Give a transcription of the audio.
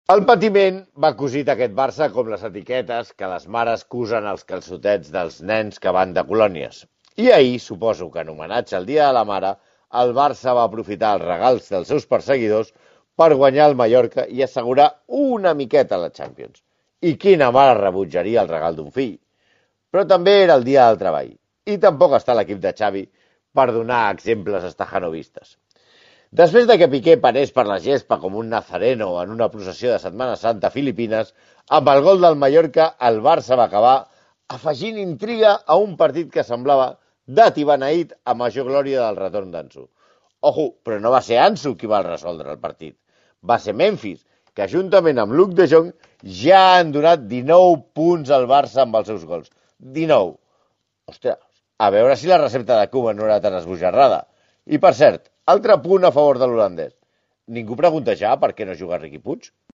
El patiment va cosit aquest Barça com les etiquetes que les mares cusen als calçotets dels nens que van de colònies. I ahir, suposo que en homenatge al Dia de la Mare, el Barça va aprofitar els regals dels seus perseguidors per guanyar el Mallorca i assegurar una miqueta la Champions. I quina mare rebutjaria el regal d'un fill? Però també era el dia del treball. I tampoc està l'equip de Xavi per donar exemples estajanovistes. Després de que Piqué parés per la gespa com un nazareno en una processió de Setmana Santa a Filipines, amb el gol del Mallorca, el Barça va acabar afegint intriga a un partit que semblava dat i beneït a major glòria del retorn d'Ansu. Ojo, però no va ser Ansu qui va resoldre el partit. Va ser Memphis, que juntament amb Luc de Jong ja han donat 19 punts al Barça amb els seus gols. 19. Ostres, a veure si la recepta de Koeman no era tan esbojarrada. I per cert, altre punt a favor de l'holandès. Ningú pregunta ja per què no juga Riqui Puig?